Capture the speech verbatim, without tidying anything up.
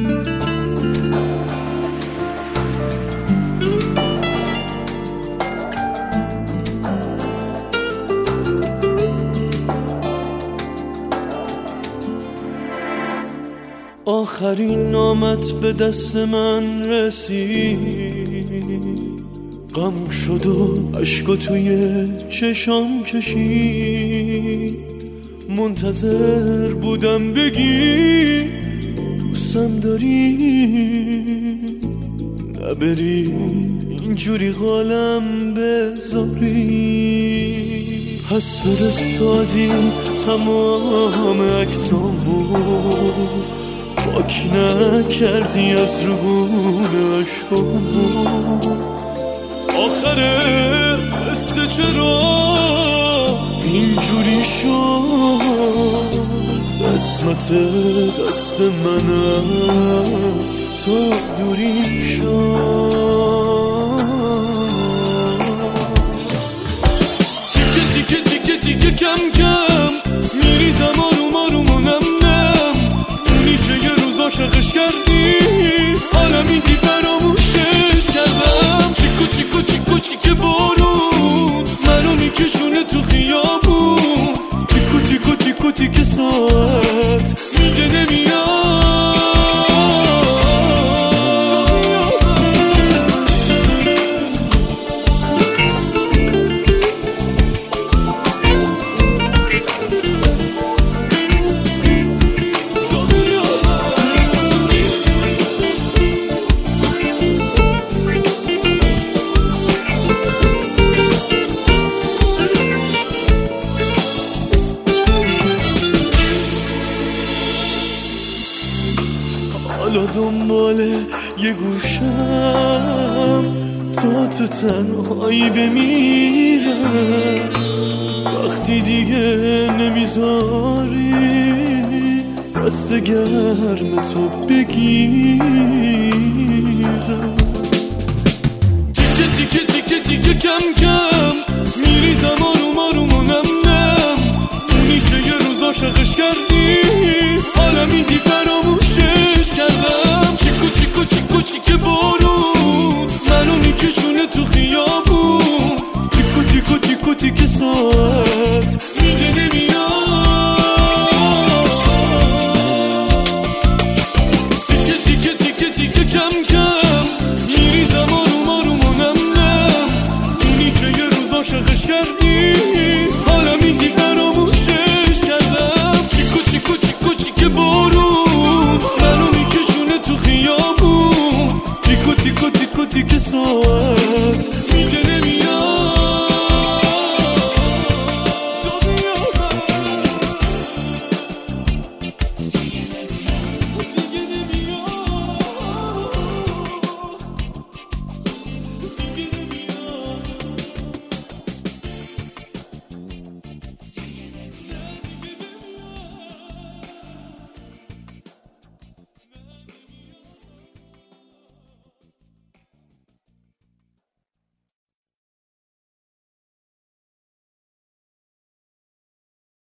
آخرین نامت به دست من رسید، غم شد و عشقا توی چشام کشید. منتظر بودم بگی دوستم داری، نبری اینجوری قالم بذاری. پس فرستادی تمام عکسامو، پاک نکردی از روبون عشقامو. آخره قصه چرا اینجوری شد؟ قسمت دست من از تا دوری شد. تیکه تیکه تیکه تیکه کم کم میریزم آروم آروم و نم نم. اونی که یه روز عاشقش کردی حالا میگی فراموشش کردم. چیکو چیکو چیکو چیکه بارون منو میکشونه تو خیابون. تیکو تیکو تیکو تیکه ساعت میگه نمیاد. حالا دنبال یه گوشم تا تو تنهایی بمیرم. وقتی دیگه نمیذاری دست گرم تو بگیرم. تیکه تیکه تیکه تیکه کم کم میریزم آروم آروم و نم نم. اونی که یه روز عاشقش کردی حالا میگی فراموشش کردم. چیکو چیکو چیکو چیکه بارون منو میکشونه تو خیابون. تیکو تیکو تیکو تیکه ساعت میگه نمیاد. تیکه تیکه تیکه تیکه کم کم